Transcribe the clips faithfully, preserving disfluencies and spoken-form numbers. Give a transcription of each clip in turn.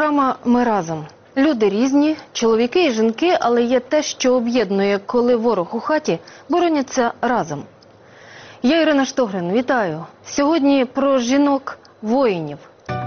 програма «Ми разом». Люди різні, чоловіки і жінки, але є те, що об'єднує, коли ворог у хаті, бороняться разом. Я Ірина Штогрин, вітаю. Сьогодні про жінок-воїнів.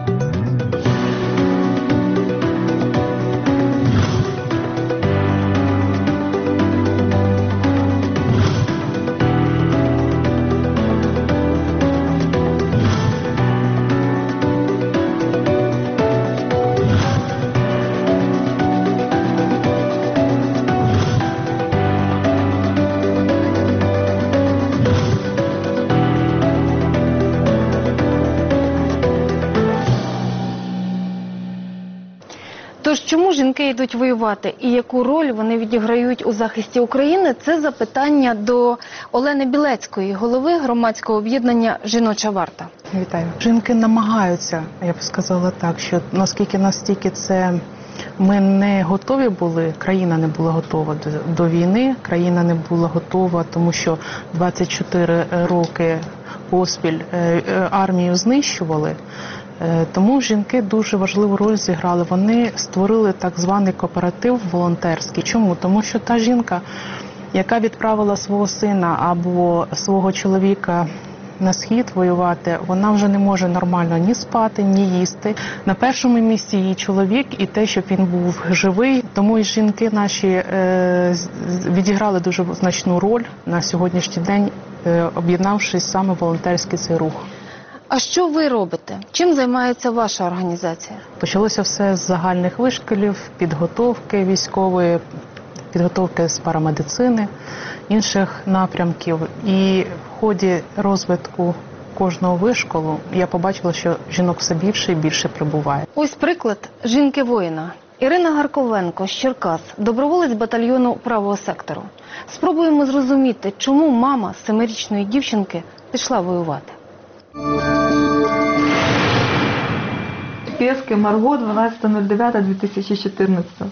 Тож, чому жінки йдуть воювати і яку роль вони відіграють у захисті України – це запитання до Олени Білецької, голови громадського об'єднання «Жіноча варта». Вітаю. Жінки намагаються, я б сказала так, що наскільки настільки це ми не готові були, країна не була готова до, до війни, країна не була готова, тому що двадцять чотири роки поспіль армію знищували. Тому жінки дуже важливу роль зіграли. Вони створили так званий кооператив волонтерський. Чому? Тому що та жінка, яка відправила свого сина або свого чоловіка на схід воювати, вона вже не може нормально ні спати, ні їсти. На першому місці її чоловік і те, щоб він був живий. Тому і жінки наші е, відіграли дуже значну роль на сьогоднішній день, е, об'єднавшись саме в волонтерський цей рух. А що ви робите? Чим займається ваша організація? Почалося все з загальних вишколів, підготовки військової, підготовки з парамедицини, інших напрямків. І в ході розвитку кожного вишколу я побачила, що жінок все більше і більше прибуває. Ось приклад жінки-воїна. Ірина Гарковенко з Черкас, доброволець батальйону правого сектору. Спробуємо зрозуміти, чому мама семирічної дівчинки пішла воювати. Пєски Марго, дванадцяте дев'яте дві тисячі чотирнадцятого.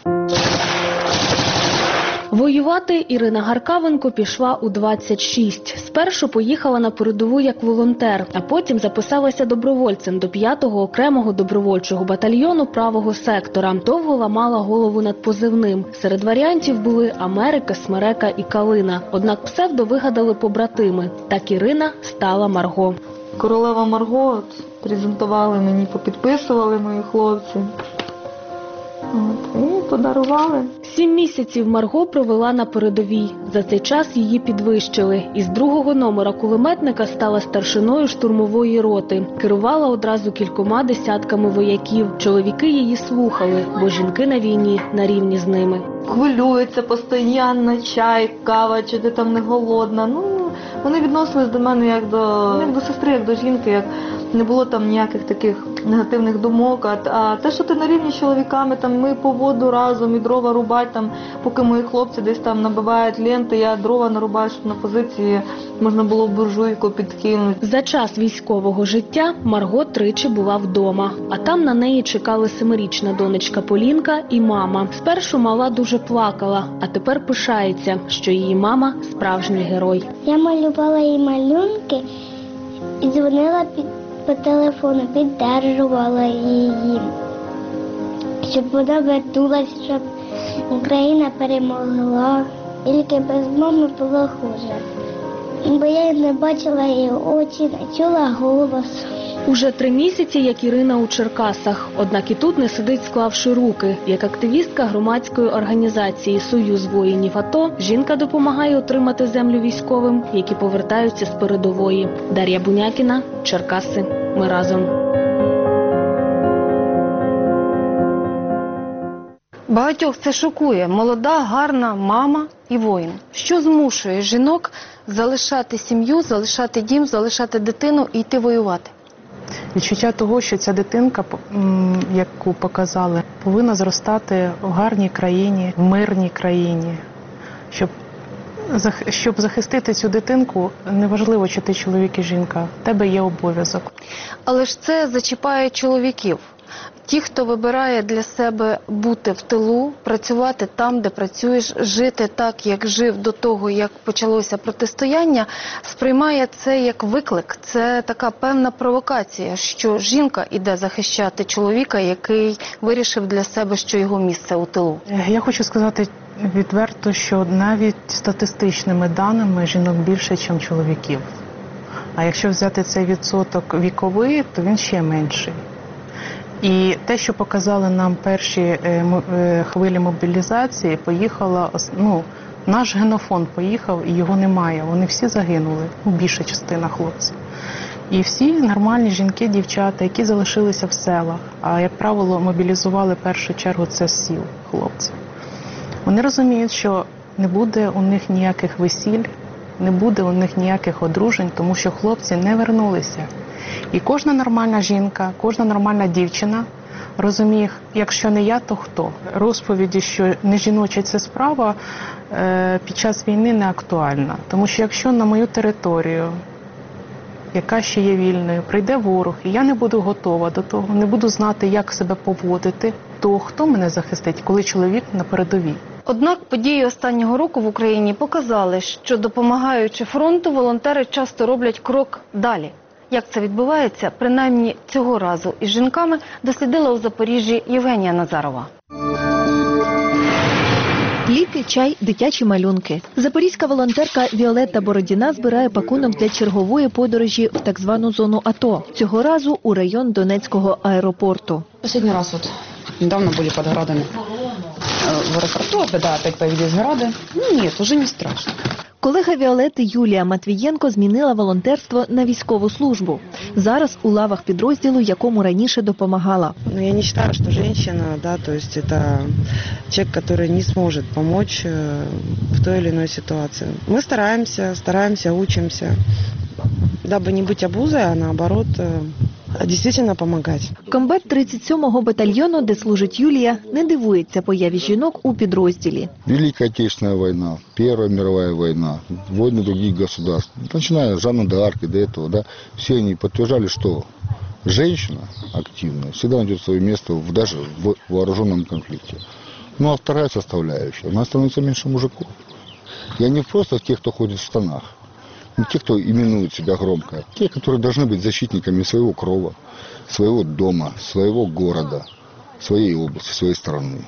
Воювати Ірина Гаркавенко пішла у двадцять шість. Спершу поїхала на передову як волонтер, а потім записалася добровольцем до п'ятого окремого добровольчого батальйону правого сектора. Довго ламала голову над позивним. Серед варіантів були Америка, Смерека і Калина. Однак псевдо вигадали побратими. Так Ірина стала Марго. Королева Марго от, презентували мені, попідписували мої хлопці. От, і подарували. Сім місяців Марго провела на передовій. За цей час її підвищили. Із другого номера кулеметника стала старшиною штурмової роти. Керувала одразу кількома десятками вояків. Чоловіки її слухали, бо жінки на війні на рівні з ними. Хвилюються постійно, чай, кава, чи ти там не голодна. Ну, вони відносились до мене як до, як до сестри, як до жінки, як не було там ніяких таких негативних думок. А, а те, що ти на рівні з чоловіками, там ми по воду разом і дрова рубать, там, поки мої хлопці десь там набивають ленти, я дрова нарубаю, щоб на позиції можна було буржуйку підкинути. За час військового життя Марго тричі була вдома, а там на неї чекали семирічна донечка Полінка і мама. Спершу мала дуже плакала, а тепер пишається, що її мама – справжній герой. Я малювала їй малюнки і дзвонила під, по телефону, піддержувала її, щоб вона вернулася, щоб Україна перемогла. Тільки без мами було хуже, бо я не бачила її очі, не чула голос. Уже три місяці, як Ірина у Черкасах. Однак і тут не сидить, склавши руки. Як активістка громадської організації «Союз воїнів АТО», жінка допомагає отримати землю військовим, які повертаються з передової. Дар'я Бунякіна, Черкаси. Ми разом. Багатьох це шокує. Молода, гарна мама і воїн. Що змушує жінок залишати сім'ю, залишати дім, залишати дитину і йти воювати? Відчуття того, що ця дитинка, яку показали, повинна зростати в гарній країні, в мирній країні. Щоб, щоб захистити цю дитинку, неважливо, чи ти чоловік і жінка, в тебе є обов'язок. Але ж це зачіпає чоловіків. Ті, хто вибирає для себе бути в тилу, працювати там, де працюєш, жити так, як жив до того, як почалося протистояння, сприймає це як виклик. Це така певна провокація, що жінка іде захищати чоловіка, який вирішив для себе, що його місце у тилу. Я хочу сказати відверто, що навіть статистичними даними жінок більше, ніж чоловіків. А якщо взяти цей відсоток віковий, то він ще менший. І те, що показали нам перші хвилі мобілізації, поїхала, ну, наш генофонд поїхав і його немає. Вони всі загинули, ну, більша частина хлопців. І всі нормальні жінки, дівчата, які залишилися в селах, а, як правило, мобілізували в першу чергу це з сіл хлопців. Вони розуміють, що не буде у них ніяких весіль, не буде у них ніяких одружень, тому що хлопці не вернулися. І кожна нормальна жінка, кожна нормальна дівчина розуміє, якщо не я, то хто. Розповіді, що не жіноча ця справа під час війни не актуальна. Тому що якщо на мою територію, яка ще є вільною, прийде ворог, і я не буду готова до того, не буду знати, як себе поводити, то хто мене захистить, коли чоловік на передовій? Однак події останнього року в Україні показали, що допомагаючи фронту, волонтери часто роблять крок далі. Як це відбувається, принаймні цього разу із жінками, дослідила у Запоріжжі Євгенія Назарова. Ліки, чай, дитячі малюнки. Запорізька волонтерка Віолетта Бородіна збирає пакунок для чергової подорожі в так звану зону АТО. Цього разу у район Донецького аеропорту. Последний раз вот недавно были под Градами в аэропорту, да, опять появились Грады. Ну, нет, уже не страшно. Колега Віолетти Юлія Матвієнко змінила волонтерство на військову службу. Зараз у лавах підрозділу, якому раніше допомагала. Но я не считаю, что женщина, да, то есть это человек, который не сможет помочь в той или иной ситуации. Мы стараемся, стараемся, учимся, дабы не быть обузой, а наоборот дійсно допомагати. Комбат тридцять сьомого батальйону, де служить Юлія, не дивується появі жінок у підрозділі. Велика Отечественная война, Первая мировая война, войны других государств, начиная с Жанны д'Арки до этого, да, все они подтверждали, что женщина активная всегда найдет свое место в, даже в вооруженном конфликте. Ну а вторая составляющая, она становится меньше мужиков. И они просто тех, кто ходит в штанах. Не те, кто именует себя громко, а те, которые должны быть защитниками своего крова, своего дома, своего города, своей области, своей страны.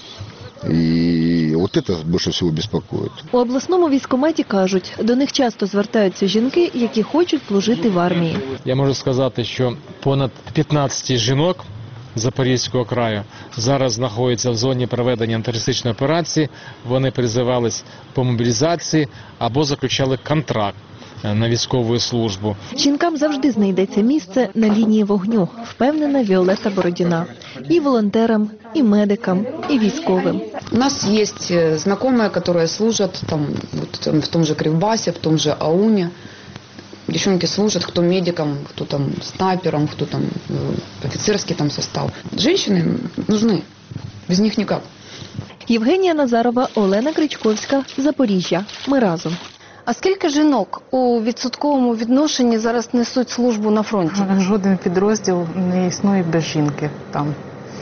І от це більше всього безпокоїть. У обласному військкоматі кажуть, до них часто звертаються жінки, які хочуть служити в армії. Я можу сказати, що понад п'ятнадцять жінок Запорізького краю зараз знаходяться в зоні проведення антитерористичної операції. Вони призивались по мобілізації або заключали контракт на військову службу. Жінкам завжди знайдеться місце на лінії вогню, впевнена Віолетта Бородіна. І волонтерам, і медикам, і військовим. У нас есть знакомые, которые служат там, вот, в том же Кривбасе, в том же Ауне. Девчонки служат, кто медиком, кто там снайпером, кто там офицерский там состав. Женщины нужны, без них никак. Євгенія Назарова, Олена Кричковська, Запоріжжя. Ми разом. А скільки жінок у відсотковому відношенні зараз несуть службу на фронті? Жоден підрозділ не існує без жінки там.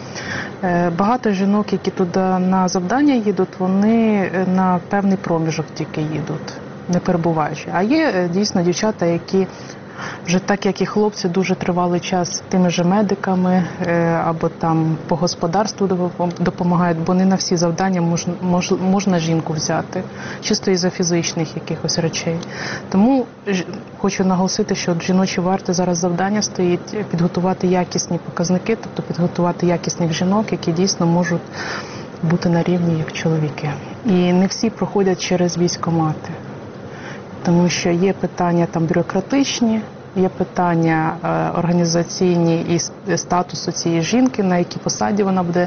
Багато жінок, які туди на завдання їдуть, вони на певний проміжок тільки їдуть, не перебуваючи. А є дійсно дівчата, які вже так, як і хлопці, дуже тривалий час тими же медиками або там по господарству допомагають, бо не на всі завдання можна, мож, можна жінку взяти, чисто із-за фізичних якихось речей. Тому хочу наголосити, що в жіночій варті зараз завдання стоїть підготувати якісні показники, тобто підготувати якісних жінок, які дійсно можуть бути на рівні як чоловіки. І не всі проходять через військкомати. Тому що є питання там бюрократичні, є питання е, організаційні і статусу цієї жінки, на якій посаді вона буде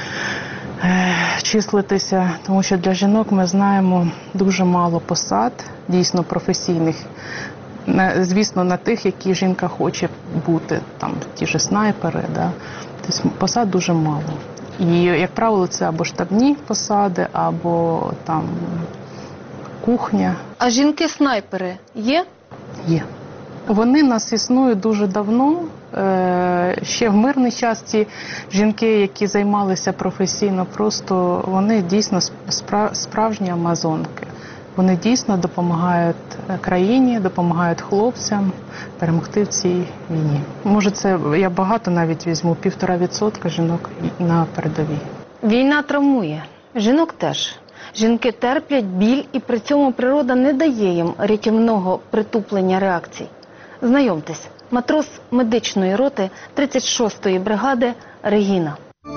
е, числитися. Тому що для жінок ми знаємо дуже мало посад, дійсно професійних. На, звісно, на тих, які жінка хоче бути, там ті ж снайпери, да? Тобто посад дуже мало. І, як правило, це або штабні посади, або там кухня. А жінки-снайпери є? Є. Вони нас існують дуже давно. Ще в мирний час ці жінки, які займалися професійно, просто вони дійсно справжні амазонки. Вони дійсно допомагають країні, допомагають хлопцям перемогти в цій війні. Може, це я багато навіть візьму, півтора відсотка жінок на передовій. Війна травмує. Жінок теж. Жінки терплять біль, і при цьому природа не дає їм рятівного притуплення реакцій. Знайомтесь, матрос медичної роти тридцять шостої бригади Регіна.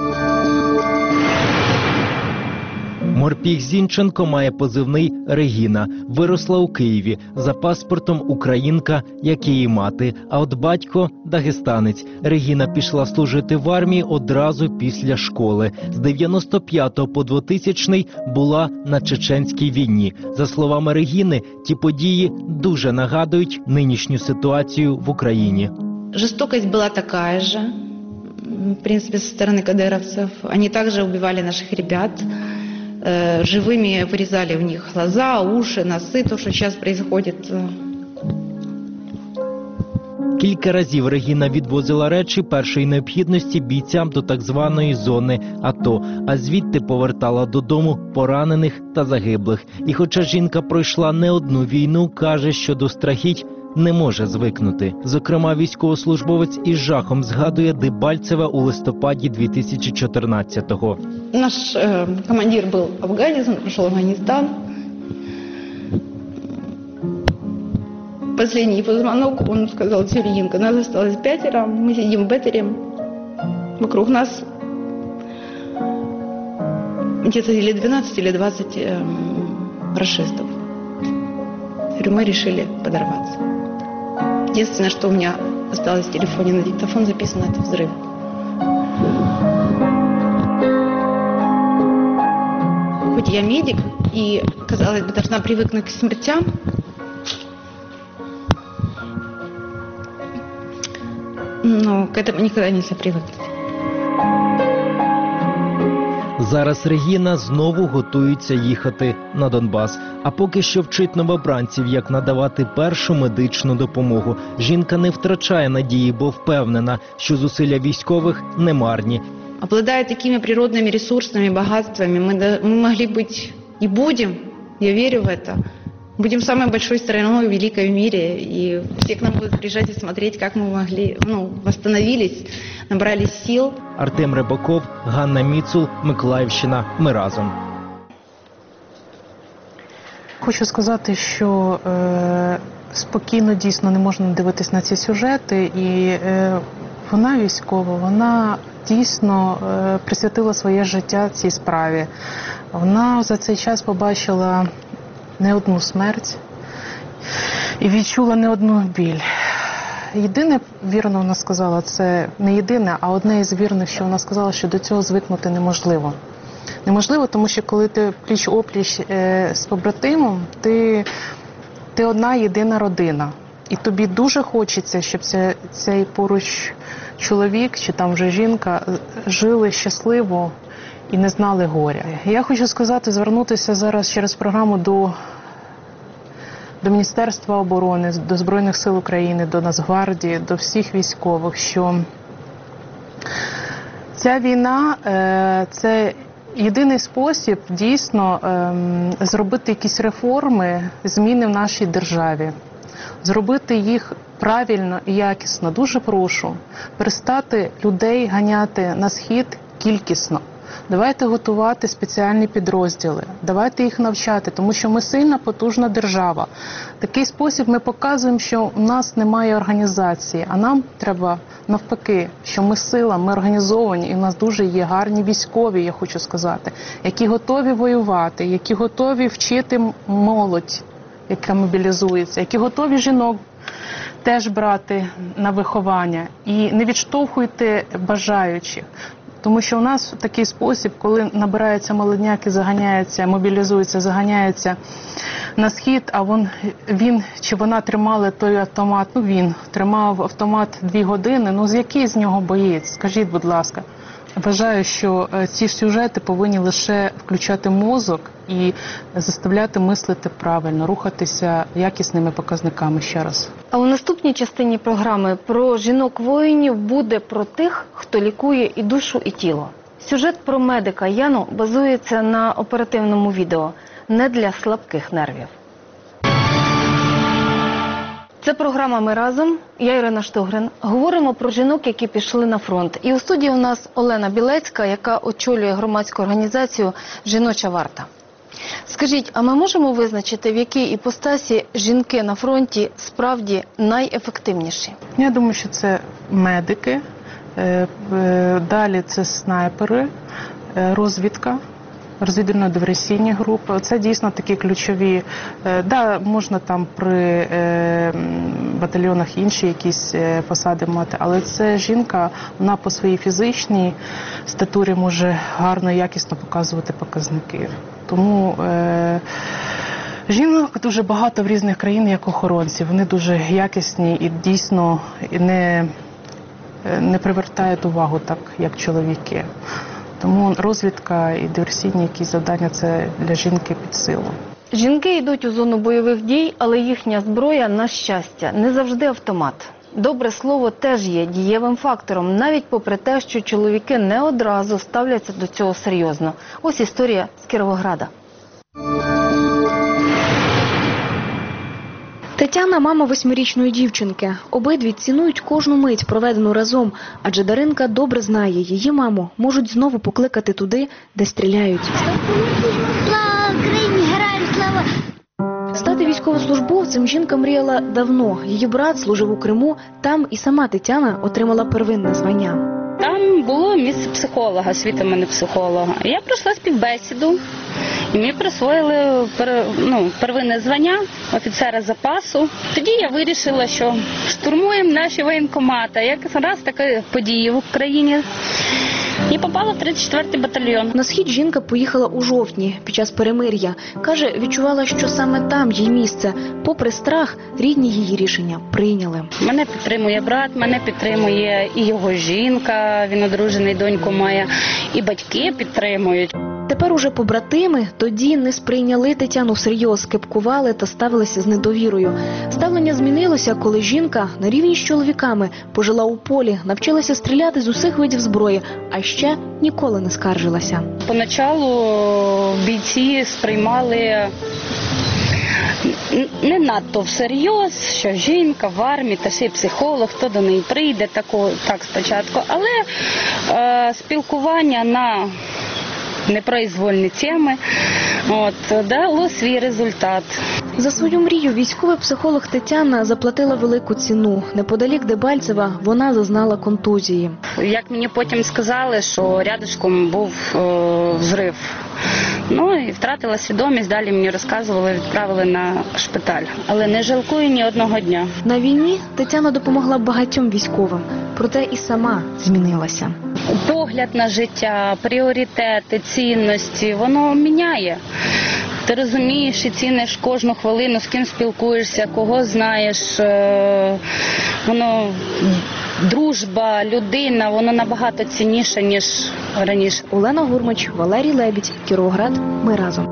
Морпіх Зінченко має позивний «Регіна». Виросла у Києві. За паспортом українка, як її мати. А от батько – дагестанець. Регіна пішла служити в армії одразу після школи. З дев'яносто п'ятого по двотисячний була на Чеченській війні. За словами Регіни, ті події дуже нагадують нинішню ситуацію в Україні. Жестокость была такая же, в принципе, со стороны кадыровцев. Они также убивали наших ребят. Живыми вырезали в них глаза, уши, носы, то, что сейчас происходит. Кілька разів Регіна відвозила речі першої необхідності бійцям до так званої зони АТО, а звідти повертала додому поранених та загиблих. І хоча жінка пройшла не одну війну, каже, що до страхіть не може звикнути. Зокрема, військовослужбовець із жахом згадує Дебальцеве у листопаді дві тисячі чотирнадцятого. Наш э, командир был афганец, он прошел Афганистан. Последний его звонок, он сказал: Тюрьинка, нас осталось пятеро, мы сидим в бетере, вокруг нас где-то или двенадцать, или двадцать э, рашистов. Мы решили подорваться. Единственное, что у меня осталось в телефоне на диктофон записано, это взрыв. Хоть я медик и, казалось бы, должна привыкнуть к смертям, но к этому никогда нельзя привыкнуть. Зараз Регіна знову готується їхати на Донбас. А поки що вчить новобранців, як надавати першу медичну допомогу. Жінка не втрачає надії, бо впевнена, що зусилля військових не марні. Обладая такими природными ресурсами, богатствами, мы, до, мы могли быть и будем, я верю в это, будем самой большой страной великой в мире, и все к нам будут приезжать и смотреть, как мы могли, ну, восстановились, набрались сил. Артем Рибаков, Ганна Міцул, Миколаївщина. Ми разом. Хочу сказати, що е, спокійно дійсно не можна дивитись на ці сюжети, і е, вона військова, вона дійсно е, присвятила своє життя цій справі. Вона за цей час побачила не одну смерть і відчула не одну біль. Єдине, вірно вона сказала, це не єдине, а одне із вірних, що вона сказала, що до цього звикнути неможливо. Неможливо, тому що коли ти пліч-опліч е, з побратимом, ти, ти одна єдина родина. І тобі дуже хочеться, щоб ця, цей поруч чоловік чи там вже жінка жили щасливо і не знали горя. Я хочу сказати, звернутися зараз через програму до, до Міністерства оборони, до Збройних сил України, до Нацгвардії, до всіх військових, що ця війна – це єдиний спосіб дійсно зробити якісь реформи, зміни в нашій державі. Зробити їх правильно і якісно. Дуже прошу перестати людей ганяти на схід кількісно. Давайте готувати спеціальні підрозділи, давайте їх навчати, тому що ми сильна, потужна держава. В такий спосіб ми показуємо, що у нас немає організації, а нам треба навпаки, що ми сила, ми організовані, і у нас дуже є гарні військові, я хочу сказати, які готові воювати, які готові вчити молодь, яка мобілізується, які готові жінок теж брати на виховання. І не відштовхуйте бажаючих. Тому що у нас в такий спосіб, коли набираються молодняки, заганяються, мобілізуються, заганяються на схід, а він, він чи вона тримали той автомат, ну він тримав автомат дві години, ну з який з нього боєць, скажіть, будь ласка. Вважаю, що е, ці сюжети повинні лише включати мозок і заставляти мислити правильно, рухатися якісними показниками ще раз. А у наступній частині програми про жінок-воїнів буде про тих, хто лікує і душу, і тіло. Сюжет про медика Яну базується на оперативному відео «Не для слабких нервів». Це програма «Ми разом». Я Ірина Штогрин. Говоримо про жінок, які пішли на фронт. І у студії у нас Олена Білецька, яка очолює громадську організацію «Жіноча варта». Скажіть, а ми можемо визначити, в якій іпостасі жінки на фронті справді найефективніші? Я думаю, що це медики, далі це снайпери, розвідка, розвідувально-диверсійні групи. Це дійсно такі ключові. Да, можна там при батальйонах інші якісь посади мати, але це жінка, вона по своїй фізичній статурі може гарно, якісно показувати показники. Тому е, жінок дуже багато в різних країнах як охоронців. Вони дуже якісні і дійсно не, не привертають увагу так, як чоловіки. Тому розвідка і диверсійні якісь завдання – це для жінки під силу. Жінки йдуть у зону бойових дій, але їхня зброя, на щастя, не завжди автомат. Добре слово теж є дієвим фактором, навіть попри те, що чоловіки не одразу ставляться до цього серйозно. Ось історія з Кіровограда. Тетяна – мама восьмирічної дівчинки. Обидві цінують кожну мить, проведену разом, адже Даринка добре знає, її маму можуть знову покликати туди, де стріляють. Слава Україні, героям слава! Стати військовослужбовцем жінка мріяла давно. Її брат служив у Криму, там і сама Тетяна отримала первинне звання. Там було місце психолога, освіта в мене психолога. Я пройшла співбесіду, і мені присвоїли ну, первинне звання офіцера запасу. Тоді я вирішила, що штурмуємо наші воєнкомати. Як раз такі події в Україні. І попала в тридцять четвертий батальйон. На схід жінка поїхала у жовтні, під час перемир'я. Каже, відчувала, що саме там їй місце. Попри страх, рідні її рішення прийняли. Мене підтримує брат, мене підтримує і його жінка, він одружений, доньку має, і батьки підтримують. Тепер уже побратими тоді не сприйняли Тетяну всерйоз, кепкували та ставилися з недовірою. Ставлення змінилося, коли жінка на рівні з чоловіками пожила у полі, навчилася стріляти з усіх видів зброї, а ще ніколи не скаржилася. Поначалу бійці сприймали не надто всерйоз, що жінка в армії, та ще й психолог, хто до неї прийде, тако, так спочатку. Але е, спілкування на непроизвольні теми от, дало свій результат. За свою мрію військовий психолог Тетяна заплатила велику ціну. Неподалік Дебальцева вона зазнала контузії. Як мені потім сказали, що рядышком був е, взрив. Ну і втратила свідомість, далі мені розказували, відправили на шпиталь. Але не жалкую ні одного дня. На війні Тетяна допомогла багатьом військовим, проте і сама змінилася. Погляд на життя, пріоритети, цінності, воно міняє. Ти розумієш і ціниш кожну хвилину, з ким спілкуєшся, кого знаєш. Воно, дружба, людина, воно набагато цінніше, ніж раніше. Олена Гурмач, Валерій Лебідь, Кіровоград. Ми разом.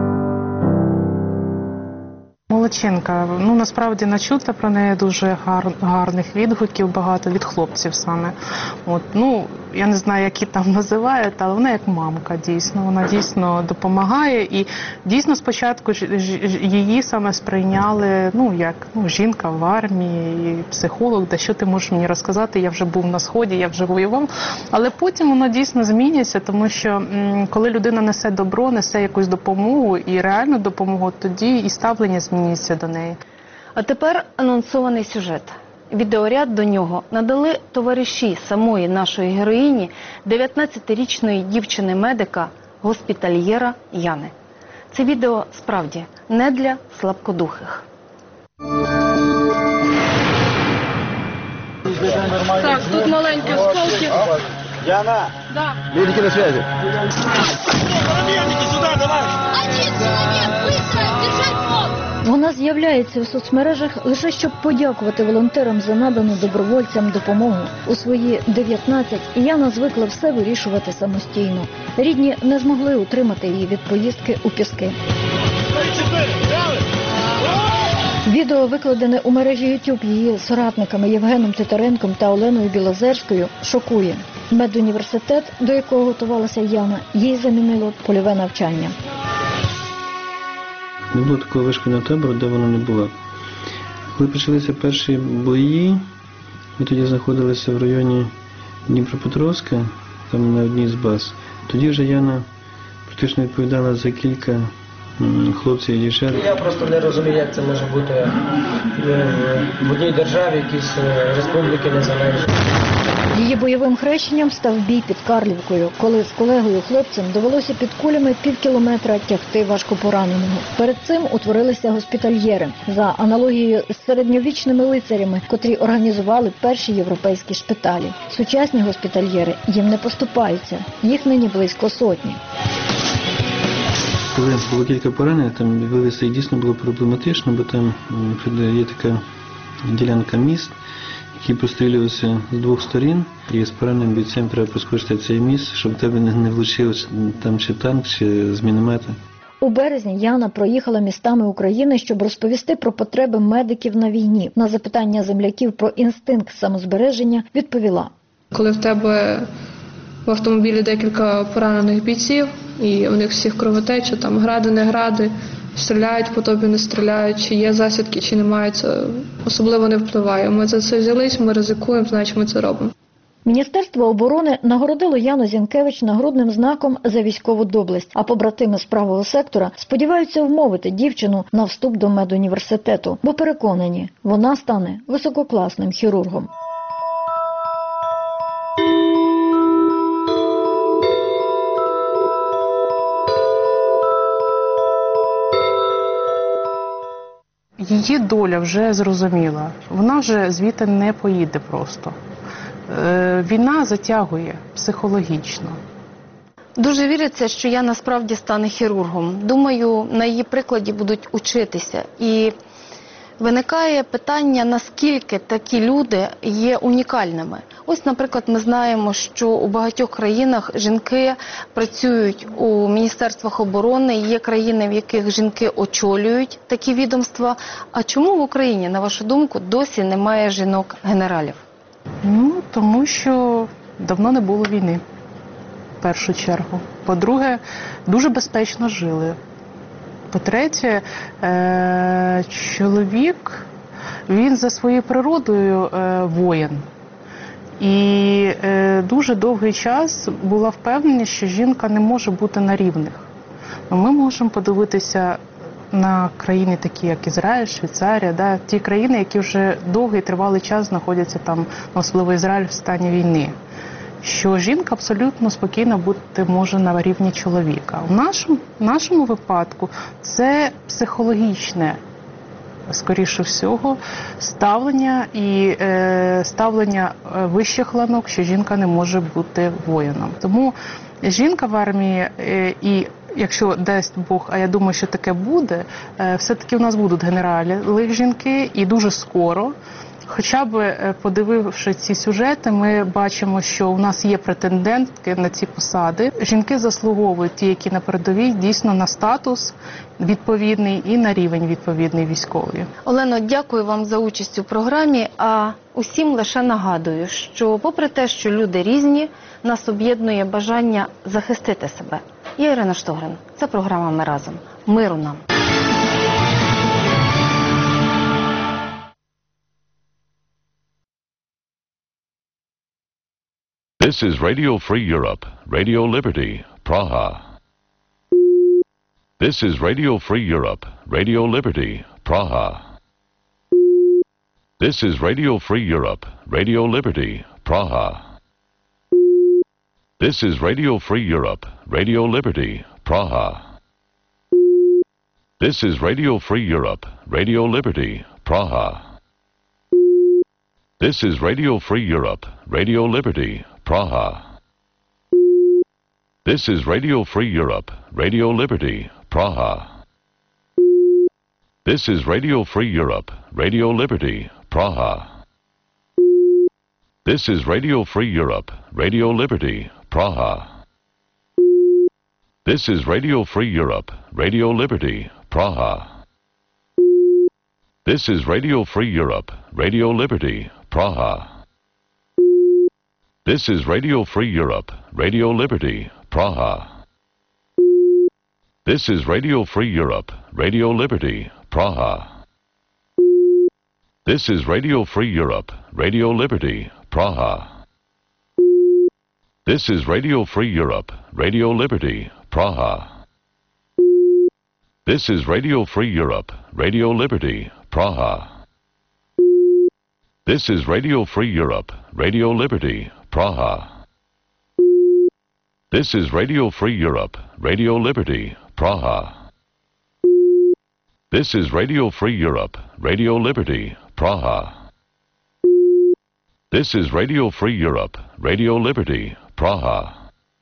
Молодчинка. Ну, насправді, начута про неї дуже гар, гарних відгуків, багато від хлопців саме. От, ну, я не знаю, які там називають, але вона як мамка, дійсно. Вона дійсно допомагає. І дійсно спочатку ж, ж, її саме сприйняли, ну, як ну, жінка в армії, і психолог, да що ти можеш мені розказати, я вже був на Сході, я вже воював. Але потім воно дійсно змінюється, тому що м, коли людина несе добро, несе якусь допомогу і реальну допомогу, тоді і ставлення змінюється до неї. А тепер анонсований сюжет. Відеоряд до нього надали товариші самої нашої героїні, дев'ятнадцятирічної дівчини-медика, госпітальєра Яни. Це відео справді не для слабкодухих. Так, тут маленькі осколки. Яна! Да. Медики на связи. Медики сюда, давай! Один человек, быстро, держать пол! Вона з'являється у соцмережах лише щоб подякувати волонтерам за надану добровольцям допомогу. У свої дев'ятнадцять Яна звикла все вирішувати самостійно. Рідні не змогли утримати її від поїздки у Піски. Відео, викладене у мережі YouTube її соратниками Євгеном Титаренком та Оленою Білозерською, шокує. Медуніверситет, до якого готувалася Яна, їй замінило польове навчання. Не було такого вишкільного табору, де вона не була. Коли почалися перші бої, ми тоді знаходилися в районі Дніпропетровська, там на одній з баз. Тоді вже Яна практично відповідала за кілька хлопців і дівчат. Я просто не розумію, як це може бути в одній державі, якісь республіки незалежні. Її бойовим хрещенням став бій під Карлівкою, коли з колегою-хлопцем довелося під кулями пів кілометра тягти важкопораненого. Перед цим утворилися госпітальєри, за аналогією з середньовічними лицарями, котрі організували перші європейські шпиталі. Сучасні госпітальєри їм не поступаються, їх нині близько сотні. Коли було кілька поранень, там вивезти дійсно було проблематично, бо там є така ділянка міст, які пострілювалися з двох сторін, і з пораненим бійцем треба проскочити цей міст, щоб тебе не влучив там чи танк, чи з міномета. У березні Яна проїхала містами України, щоб розповісти про потреби медиків на війні. На запитання земляків про інстинкт самозбереження відповіла. Коли в тебе в автомобілі декілька поранених бійців, і у них всіх кровотеча, там гради, не гради, стріляють по тобі, не стріляють, чи є засідки, чи немає, це особливо не впливає. Ми за це взялись, ми ризикуємо, значить ми це робимо. Міністерство оборони нагородило Яну Зінкевич нагрудним знаком за військову доблесть, а побратими з правого сектора сподіваються вмовити дівчину на вступ до медуніверситету, бо переконані, вона стане висококласним хірургом. Її доля вже зрозуміла. Вона вже звідти не поїде просто. Війна затягує психологічно. Дуже віриться, що я насправді стане хірургом. Думаю, на її прикладі будуть учитися. І виникає питання, наскільки такі люди є унікальними. Ось, наприклад, ми знаємо, що у багатьох країнах жінки працюють у міністерствах оборони, є країни, в яких жінки очолюють такі відомства. А чому в Україні, на вашу думку, досі немає жінок-генералів? Ну, тому що давно не було війни, в першу чергу. По-друге, дуже безпечно жили. По-третє, чоловік, він за своєю природою воїн. І дуже довгий час була впевненість, що жінка не може бути на рівних. Ми можемо подивитися на країни такі, як Ізраїль, Швейцарія, да, ті країни, які вже довгий тривалий час знаходяться там, особливо Ізраїль, в стані війни. Що жінка абсолютно спокійно бути може на рівні чоловіка. В нашому, в нашому випадку це психологічне, скоріше всього, ставлення і е, ставлення вищих ланок, що жінка не може бути воїном. Тому жінка в армії е, і якщо дасть Бог, а я думаю, що таке буде, е, все-таки у нас будуть генерали жінки і дуже скоро. Хоча б подививши ці сюжети, ми бачимо, що у нас є претендентки на ці посади. Жінки заслуговують, ті, які на передовій, дійсно на статус відповідний і на рівень відповідний військовий. Олено, дякую вам за участь у програмі, а усім лише нагадую, що попри те, що люди різні, нас об'єднує бажання захистити себе. Я Ірина Штогрин. Це програма «Ми разом». Миру нам! This is Radio Free Europe, Radio Liberty, Praha. This is Radio Free Europe, Radio Liberty, Praha. This is Radio Free Europe, Radio Liberty, Praha. This is Radio Free Europe, Radio Liberty, Praha. This is Radio Free Europe, Radio Liberty, Praha. This is Radio Free Europe, Radio Liberty, Praha. This is Radio Free Europe, Radio Liberty, Praha. This is Radio Free Europe, Radio Liberty, Praha. This is Radio Free Europe, Radio Liberty, Praha. This is Radio Free Europe, Radio Liberty, Praha. This is Radio Free Europe, Radio Liberty, Praha. This is Radio Free Europe, Radio Liberty, Praha. This is Radio Free Europe, Radio Liberty, Praha. This is Radio Free Europe, Radio Liberty, Praha. This is Radio Free Europe, Radio Liberty, Praha. This is Radio Free Europe, Radio Liberty, Praha. This is Radio Free Europe, Radio Liberty, Praha. This is Radio Free Europe, Radio Liberty, Praha. This is Radio Free Europe, Radio Liberty, Praha. This is Radio Free Europe, Radio Liberty, Praha.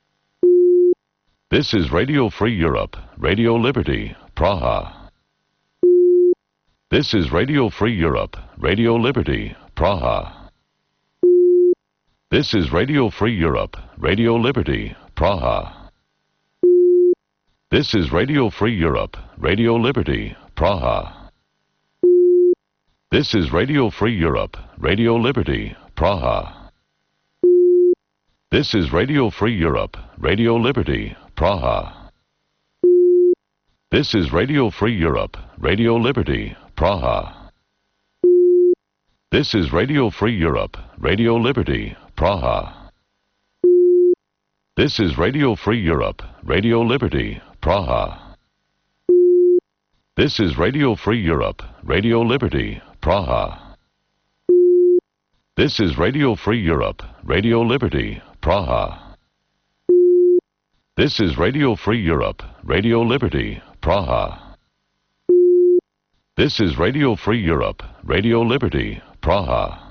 This is Radio Free Europe, Radio Liberty, Praha. This is Radio Free Europe, Radio Liberty, Praha. This is Radio Free Europe, Radio Liberty, Praha. This is Radio Free Europe, Radio Liberty, Praha. This is Radio Free Europe, Radio Liberty, Praha. This is Radio Free Europe, Radio Liberty, Praha. This is Radio Free Europe, Radio Liberty, Praha. This is Radio Free Europe, Radio Liberty, Praha. This is Radio Free Europe, Radio Liberty, Praha. This is Radio Free Europe, Radio Liberty, Praha. This is Radio Free Europe, Radio Liberty, Praha. This is Radio Free Europe, Radio Liberty, Praha. This is Radio Free Europe, Radio Liberty, Praha.